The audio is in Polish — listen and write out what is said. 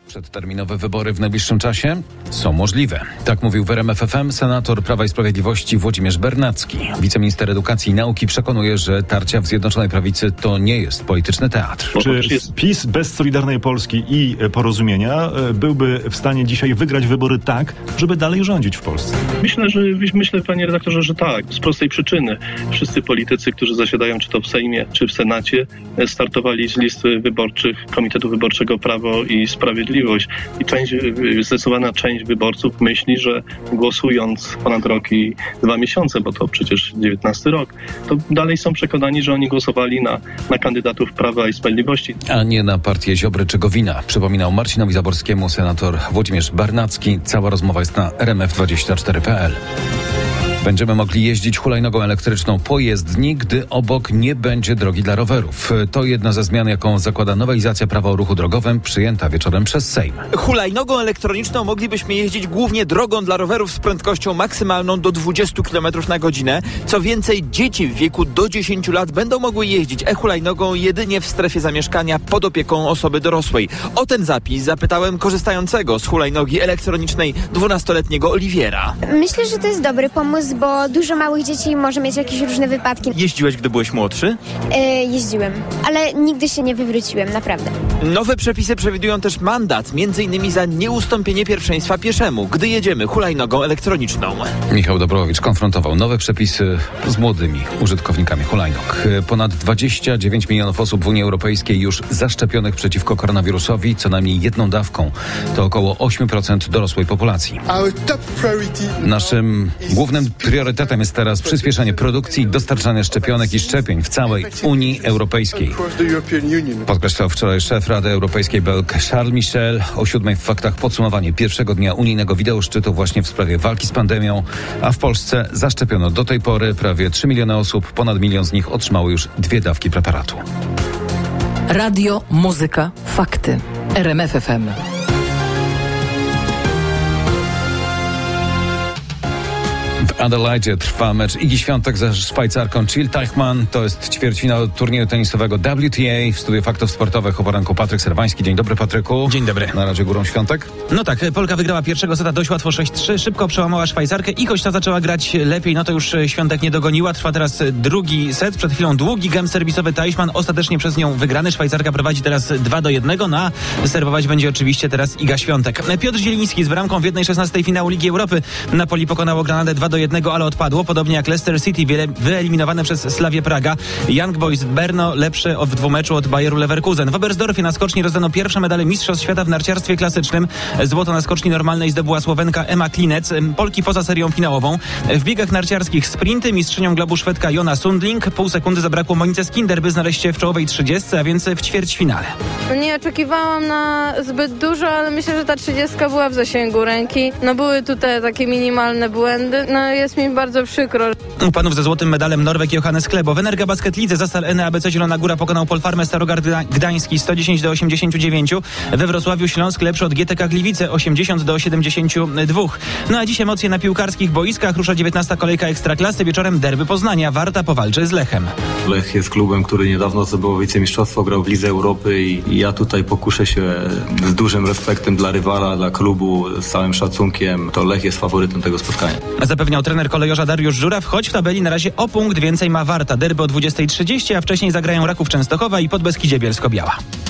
Przedterminowe wybory w najbliższym czasie są możliwe. Tak mówił w RMF FM senator Prawa i Sprawiedliwości Włodzimierz Bernacki. Wiceminister Edukacji i Nauki przekonuje, że tarcia w Zjednoczonej Prawicy to nie jest polityczny teatr. Czy PiS bez Solidarnej Polski i Porozumienia byłby w stanie dzisiaj wygrać wybory tak, żeby dalej rządzić w Polsce? Myślę, panie redaktorze, że tak. Z prostej przyczyny. Wszyscy politycy, którzy zasiadają czy to w Sejmie, czy w Senacie, startowali z list wyborczych Komitetu Wyborczego Prawo i Sprawiedliwość. I zdecydowana część wyborców myśli, że głosując ponad rok i 2 miesiące, bo to przecież 19 rok, to dalej są przekonani, że oni głosowali na kandydatów Prawa i Sprawiedliwości. A nie na partię Ziobry czy Gowina, przypominał Marcinowi Zaborskiemu senator Włodzimierz Bernacki. Cała rozmowa jest na rmf24.pl. Będziemy mogli jeździć hulajnogą elektryczną po jezdni, gdy obok nie będzie drogi dla rowerów. To jedna ze zmian, jaką zakłada nowelizacja prawa o ruchu drogowym, przyjęta wieczorem przez Sejm. Hulajnogą elektroniczną moglibyśmy jeździć głównie drogą dla rowerów z prędkością maksymalną do 20 km na godzinę. Co więcej, dzieci w wieku do 10 lat będą mogły jeździć hulajnogą jedynie w strefie zamieszkania pod opieką osoby dorosłej. O ten zapis zapytałem korzystającego z hulajnogi elektronicznej 12-letniego Oliwiera. Myślę, że to jest dobry pomysł, bo dużo małych dzieci może mieć jakieś różne wypadki. Jeździłeś, gdy byłeś młodszy? Jeździłem, ale nigdy się nie wywróciłem, naprawdę. Nowe przepisy przewidują też mandat, m.in. za nieustąpienie pierwszeństwa pieszemu, gdy jedziemy hulajnogą elektroniczną. Michał Dobrowicz konfrontował nowe przepisy z młodymi użytkownikami hulajnóg. Ponad 29 milionów osób w Unii Europejskiej już zaszczepionych przeciwko koronawirusowi co najmniej jedną dawką. To około 8% dorosłej populacji. Naszym głównym priorytetem jest teraz przyspieszenie produkcji i dostarczania szczepionek i szczepień w całej Unii Europejskiej. Podkreślał wczoraj szef Rady Europejskiej Belg Charles Michel. O 7:00 w faktach podsumowanie pierwszego dnia unijnego wideoszczytu właśnie w sprawie walki z pandemią, a w Polsce zaszczepiono do tej pory prawie 3 miliony osób. Ponad 1 milion z nich otrzymało już 2 dawki preparatu. Radio, muzyka, fakty. RMF FM. W Adelaide trwa mecz Igi Świątek ze Szwajcarką Jill Teichmann. To jest ćwierćfinał turnieju tenisowego WTA. W studiu Faktów Sportowych o poranku Patryk Serwański. Dzień dobry, Patryku. Dzień dobry. Na razie górą Świątek. No tak, Polka wygrała pierwszego seta dość łatwo 6-3, szybko przełamała Szwajcarkę i choć ta zaczęła grać lepiej, no to już Świątek nie dogoniła. Trwa teraz drugi set. Przed chwilą długi gem serwisowy Teichmann, ostatecznie przez nią wygrany. Szwajcarka prowadzi teraz 2-1, no a serwować będzie oczywiście teraz Iga Świątek. Piotr Zieliński z bramką w 1/16 finału Ligi Europy. Napoli pokonało Granadę 2-1, ale odpadło, podobnie jak Leicester City wyeliminowane przez Slavię Praga. Young Boys Brno lepszy w dwumeczu od Bayeru Leverkusen. W Oberstdorfie na skoczni rozdano pierwsze medale Mistrzostw Świata w narciarstwie klasycznym. Złoto na skoczni normalnej zdobyła Słowenka Emma Klinec. Polki poza serią finałową. W biegach narciarskich sprinty mistrzynią globu Szwedka Jona Sundling. Pół sekundy zabrakło Monice Skinder, by znaleźć się w czołowej 30, a więc w ćwierćfinale. Nie oczekiwałam na zbyt dużo, ale myślę, że ta 30 była w zasięgu ręki. No były tutaj takie minimalne błędy. No jest mi bardzo przykro. U panów ze złotym medalem Norweg Johannes Klebo. W Energa Basket Lidze Zastal NABC Zielona Góra pokonał Polfarmę Starogard Gdański 110-89. We Wrocławiu Śląsk lepszy od GTK Gliwice 80-72. No a dziś emocje na piłkarskich boiskach. Rusza 19. kolejka Ekstraklasy. Wieczorem derby Poznania. Warta powalczy z Lechem. Lech jest klubem, który niedawno zdobył wicemistrzostwo, grał w Lidze Europy i ja tutaj pokuszę się z dużym respektem dla rywala, dla klubu, z całym szacunkiem. To Lech jest faworytem tego spotkania. Zapewniał trener kolejorza Dariusz Żuraw, choć w tabeli na razie o punkt więcej ma Warta. Derby o 20:30, a wcześniej zagrają Raków Częstochowa i Podbeskidzie Bielsko-Biała.